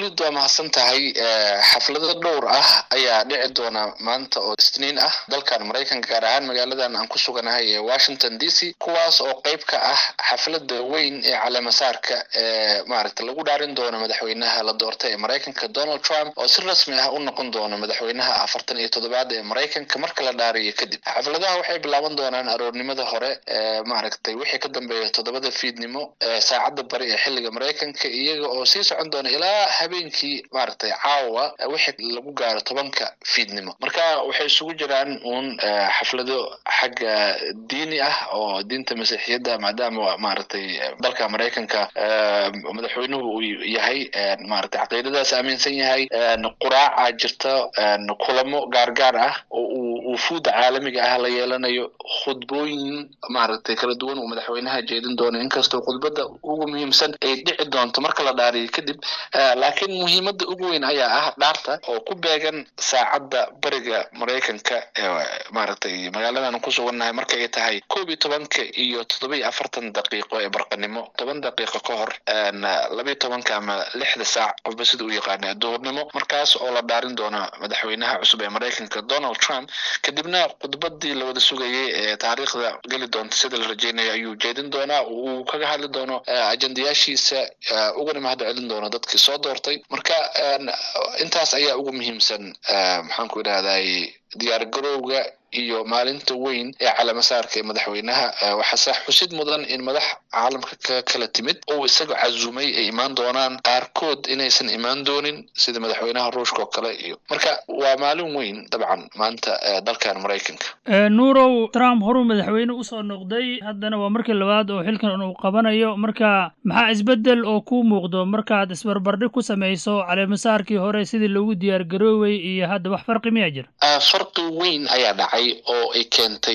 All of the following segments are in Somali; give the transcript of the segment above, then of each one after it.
مولد ومحسن تهي حفلة دور ayaa dhici doona maanta oo Isniin ah dalkan Mareykanka gaar ahaan magaaladan aan ku suganahay ee Washington DC kuwaas oo qayb ka ah xafladda weyn ee calaamasaarka maaragtay lagu dhaarin doono madaxweynaha la doortay ee Mareykanka Donald Trump oo si rasmi ah u noqon doona madaxweynaha 47 ee Mareykanka marka la dhaariyo kadib xafladaha waxay bilaaban doonaan aroornimada hore maaragtay wixii ka dambeeya 7 fiidnimo saacada bari ee xilliga Mareykanka iyaga oo sii socon doona ilaa habeenkii maaragtay caawa wixii lagu gaaro 10 fiidnimo marka waxay isugu jiraan xaflado xagga diini ah oo diinta masiixiyadda maadaama maaragtay dalka Mareykanka madaxweynuhu uu yahay maaragtay caqiidadaas aaminsan yahay quraaca jirta kulamo gaar ah oo fuud caalamiga ah la yeelanayo khudbooyin maaragtay kala duwan oo madaxweynaha jeedin doona inkastoo khudbada ugu muhiimsan ay dhici doonto marka la dhaariyo kadib laakiin muhiimadda ugu weyn ayaa ah dhaarta oo ku beegan saacada bariga Mareykanka maaragtay magaaladan ku suganahay marka ay tahay 12 iyo 47 daqiiqo ee barqanimo 10 daqiiqo ka hor 12 ama 6 saac qofba sida uu yaqaan duhurnimo markaas oo la dhaarin doona madaxweynaha cusub ee Mareykanka Donald Trump kadibna khudbadii la wada sugayay ee taariikhda gali doonta sida la rajeynayo ayuu jeedin doona uu kaga hadli doono ajandayaashiisa ugu mahadcelin doona dadkii soo doortay marka intaas ayaa ugu muhiimsan maxaan ku idhaahday diyaar garowga iyo maalinta weyn ee calaamasaarka ee madaxweynaha waxa sax xusid mudan in madax caalamka ka kala timid oo isaga cazumay ay imaan doonaan qaarkood inaysan imaan doonin sida madaxweynaha Ruushka kale iyo marka waa maalin weyn dabcan maanta dalkan Mareykanka nuurow Trump horu madaxweyne u soo noqday haddana waa markii labaad oo xilkan uu qabanayo marka maxaa isbedel oo ku muuqdo markaad isbarbardhig ku sameeyso calaamasaarkii hore sidii loogu diyaar garooway iyo hadda wax farqi miyaa jira farqi weyn ayaa dhacay oo ay keentay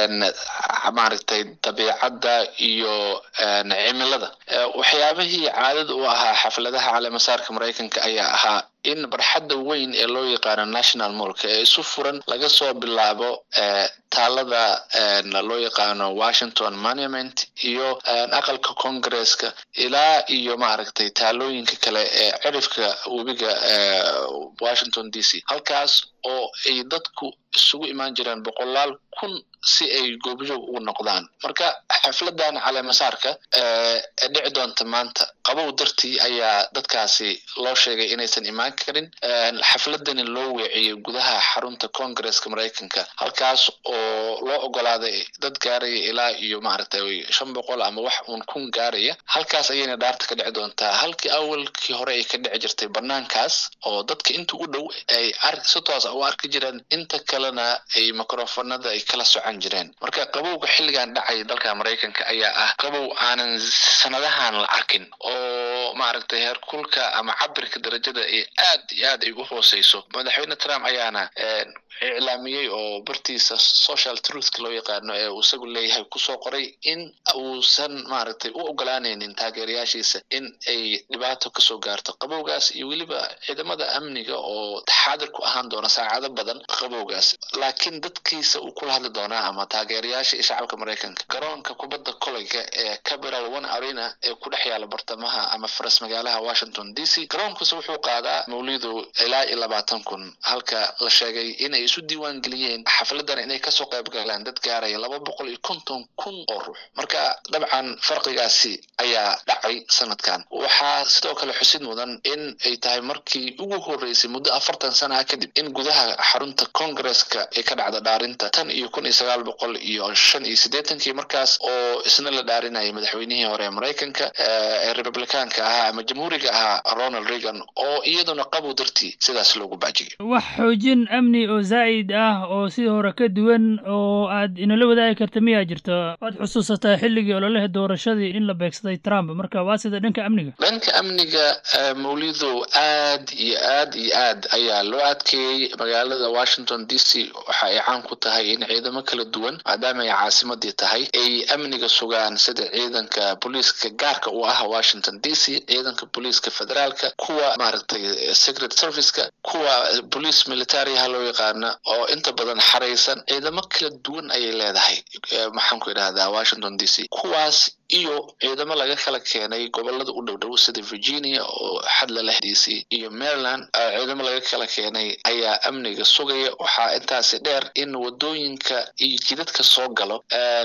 maaragtay dabeecadda iyo cimilada waxyaabihii caadada u ahaa xafladaha calaamasaarka Mareykanka ayaa ahaa in barxadda weyn ee loo yaqaan National Mall ee isu furan laga soo bilaabo taalada loo yaqaan Washington Monument iyo aqalka Congress-ka ilaa iyo maaragtay taalooyinka kale ee cirifka webiga Washington DC halkaas oo ay dadku isugu imaan jireen boqolaal kun si ay goobjoog u noqdaan marka xafladan calaamasaarka dhici doonta maanta qabow dartii ayaa dadkaasi loo sheegay inaysan imaan karin xafladan loo weeciyay gudaha xarunta Congress-ka Mareykanka halkaas oo loo ogolaaday dad gaaraya ilaa iyo maaragtay 500 ama wax kun gaaraya halkaas ayayna dhaarta ka dhici doontaa halkii awalkii hore ay ka dhici jirtay banaankaas oo dadka inta u dhow ay si toos ah u arki jireen inta kalena ay mikrofoonada ay kala socon jireen marka qabowga xilligan dhacay dalka Mareykanka ayaa ah qabow aanan sanadahan la arkin oo maaragtay heerkulka ama cabirka darajada ay aad ay u hooseyso madaxweyne Trump ayaana اعلامية أو برتيس social truth لو يقارنه وسقول لي هاي كسوق قري إن وسن مارتي وقلانين إن تاجرياشيس إن أي نبعته كسوق قارته قبوجاس يقولي بقى إذا ماذا أمنية أو تحاضر كأهان دونا ساعة بدن قبوجاس لكن دتكيس وكل هذا دونا أما تاجرياشي شعب كأمريكان كرون كقبضة كلها كبر الون أرينا كل حيال برتمها أما فرس مجالها واشنطن دي سي كرون كسوحو قادا مولده إلى بعتنكم هلك لشجعي إن isu diiwaan galiyeen xafladan inay ka soo qayb galaan dad gaaraya 250,000 oo ruux marka dabcan farqigaasi ayaa dhacay sanadkan waxa sidoo kale xusid mudan in ay tahay markii ugu horeysay muddo 40 sano kadib in gudaha xarunta Congress-ka ay ka dhacdo dhaarinta tan iyo 1985 markaas oo isna la dhaarinayay madaxweynihii hore ee Mareykanka ee Republicaanka ahaa ama Jamhuuriga ahaa Ronald Reagan oo iyaduna qabow dartii sidaas loogu baajiyay wax xoojin amni oo زايد oo sidoo hore ka duwan oo aad inala wadaay karta miyaa jirto waad xusuusataa xilligii ololaha doorashadii in la beegsaday Trump marka waa sida dhanka amniga mawlido aad ayaa loo adkeeyay magaalada Washington DC waxa ay caan ku tahay in ciidamo kala duwan maadaama ay caasimadii tahay ay amniga sugaan sida ciidanka booliiska gaarka u ah Washington DC ciidanka booliiska federaalka kuwa maaragtay secret service-ka kuwa police military loo yaqaan yaqaana oo inta badan xareysan ciidamo kala duwan ayay leedahay maxaan ku idhahdaa Washington DC kuwaas iyo ciidamo laga kala keenay gobolada u dhow sida Virginia oo xad la leh DC iyo Maryland ciidamo laga kala keenay ayaa amniga sugaya waxa intaas dheer in wadooyinka iyo jidadka soo galo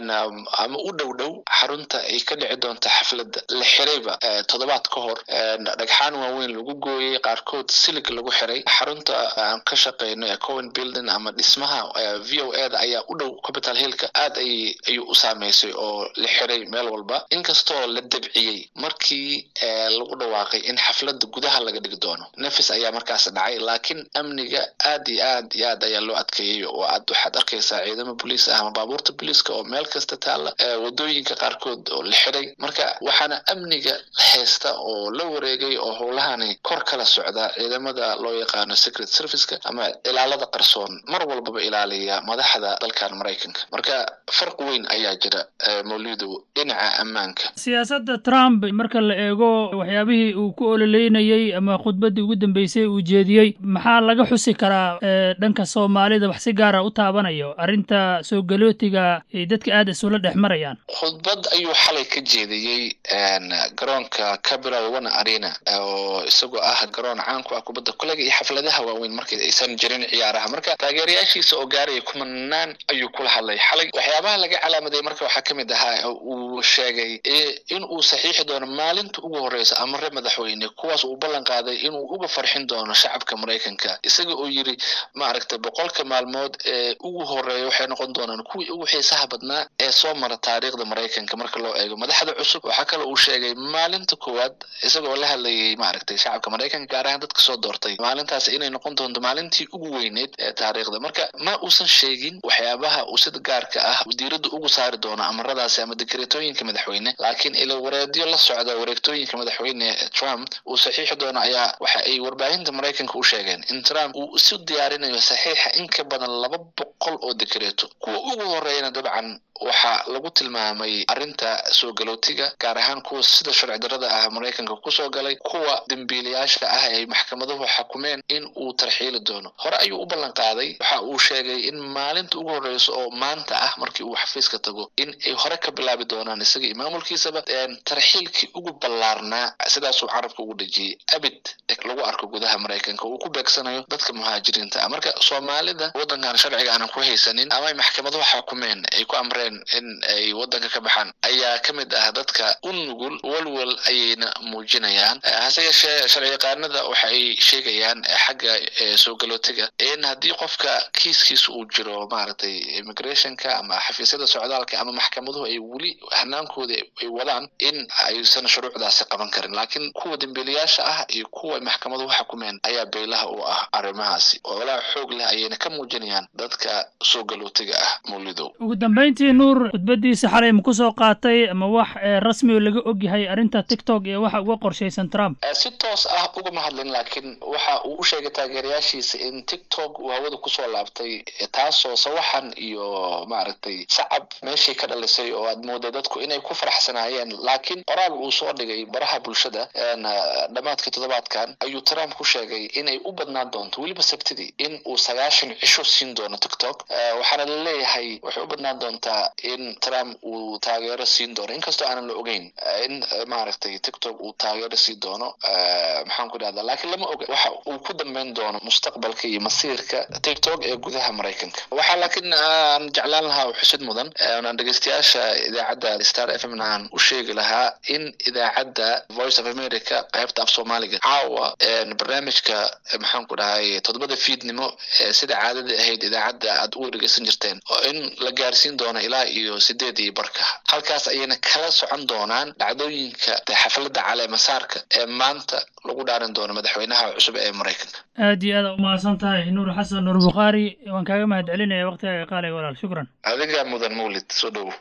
ama u dhow xarunta ay ka dhici doonto xafladda la xirayba toddobaad ka hor dhagxaan waaweyn lagu gooyay qaarkood silig lagu xiray xarunta aan ka shaqeyno ee Cohen Building ama dhismaha VOA ayaa u dhow Capitol Hill-ka aad ay u saameysay oo la xiray meel walba inkastoo la dabciyay markii lagu dhawaaqay in xafladda gudaha laga dhigi doono nafis ayaa markaas dhacay laakiin amniga aad ayaa loo adkeeyay oo aad waxaad arkaysaa ciidamo booliis ah ama baabuurta booliiska oo meel kasta taala wadooyinka qaarkood oo la xiray marka waxaana amniga haysta oo la wareegay oo howlahani kor kala socda ciidamada loo yaqaano Secret Service-ka ama ilaalada qarsoon mar walba ilaaliya madaxda dalkan Mareykanka marka farq weyn ayaa jira mawlidu dhinaca ammaanka siyaasadda Trump marka la eego waxyaabihii uu ku ololeynayay ama khudbadii ugu dambeysay uu jeediyay maxaa laga xusi karaa dhanka Soomaalida wax si gaar ah u taabanayo arinta soo galootiga ee dadka aad isula dhexmarayaan khudbad ayuu xalay ka jeediyay garoonka Capital One Arena oo isagoo ah garoon caan ku ah kubadda kolayga iyo xafladaha waaweyn markii aysan jirin ciyaaraha marka taageerayaashiisa oo gaaray kumanaan ayuu kula hadlay xalay waxyaabaha laga calaamaday marka waxa kamid ahaa uu sheegay in uu saxiixi doono maalinta ugu horeysa amre madaxweyne kuwaas uu ballan qaaday in uu uga farxin doono shacabka Mareykanka isaga oo yiri ma aragtay boqolka maalmood ee ugu horeeya waxay noqon doonaan kuwii ugu xiisaha badnaa ee soo mara taariikhda Mareykanka marka loo eego madaxda cusub waxa kale uu sheegay maalinta koowaad isagoo la hadlayay ma aragtay shacabka Mareykanka gaar ahaan dadka soo doortay maalintaas inay noqon doonto maalintii ugu weyneed ee taariikhda marka ma uusan sheegin waxyaabaha uu sida gaarka ah diirada ugu saari doono amaradaas ama dekreetooyinka madaxweyne laakiin ila wareediyo la socda wareegtooyinka madaxweyne Trump uu saxiix doono ayaa waxa ay warbaahinta Mareykanka u sheegeen in Trump uu isu diyaarinayo saxiixa in ka badan 200 oo dekreeto kuwa ugu horeeyana dabcan waxa lagu tilmaamay arinta soo galootiga gaar ahaan kuwa sida sharci darrada ah Mareykanka ku soo galay kuwa dambiilayaasha ah ay maxkamaduhu xukumeen in uu tarxiili doono hore ayuu u ballan qaaday waxa uu sheegay in maalinta ugu horeysa oo maanta ah markii uu xafiiska tago in ay hore ka bilaabi doonaan isaga maamulkiisaba tarxiilkii ugu ballaarnaa sidaas uu carabka ugu dhajiyay abid lagu arko gudaha Mareykanka uu ku beegsanayo dadka muhaajiriinta marka Soomaalida wadankan sharciga aan ku haysanin ama maxkamaduhu xukumeen ay ku amreen in ay wadanka ka baxaan ayaa kamid ah dadka u nugul walwal ayayna muujinayaan hase yeeshee sharciyaqaanada waxa ay sheegayaan xagga soo galootiga in haddii qofka kiiskiisa uu jiro maaragtay immigrationka ama xafiisyada socdaalka ama maxkamaduhu ay weli hanaankooda ay wadaan in aysan shuruucdaasi qaban karin laakiin kuwa dambiilayaasha ah iyo kuwa maxkamaduhu xukumeen ayaa beelaha u ah arrimahaasi oo walaa xoog leh ayayna ka muujinayaan dadka soo galootiga ah mawlidow ugu dambeyntii nuur khudbadiisa xalay ma ku soo qaatay ama wax rasmi oo laga og yahay arinta TikTok iyo waxa uga qorshaysan Trump si toos ah uga mahadlin laakiin waxa uu u sheegay taageerayaashiisa in TikTok uu hawada ku soo laabtay taasoo sawaxan iyo maaragtay sacab meeshii ka dhalisay oo aad mooday dadku inay ku faraxsanaayeen laakiin qoraal uu soo dhigay baraha bulshada dhamaadka toddobaadkan ayuu Trump ku sheegay inay u badnaan doonto waliba sabtidii in uu 90 cisho siin doono TikTok waxaana la leeyahay waxay u badnaan doontaa in Trump uu taageero siin doono inkastoo aanan la ogeyn in maaragtay TikTok uu taageero siin doono maxaan ku dhahdaa laakiin lama oga waxa uu ku dambeyn doono mustaqbalka iyo masiirka TikTok ee gudaha Mareykanka waxa laakiin aan jeclaan lahaa xusid mudan aan dhageystayaasha idaacadda Star FM aan u sheegi lahaa in idaacadda Voice of America qaybta af Soomaaliga caawa barnaamijka maxaan ku dhahay 7 fiidnimo sida caadada ahayd idaacadda aad u dhageysan jirteen oo in la gaarsiin doono ilaa iyo 8:00 halkaas ayayna kala socon doonaan dhacdooyinka xafladda caleemasaarka ee maanta lagu dhaaran doono madaxweynaha cusub ee Mareykanka aad iyo aad u mahadsantahay Nuur Xasan Nuur Bukhari waan kaaga mahadcelinayaa waqtiga qaalay walaal shukran adiga mudan mawlid soo dhaw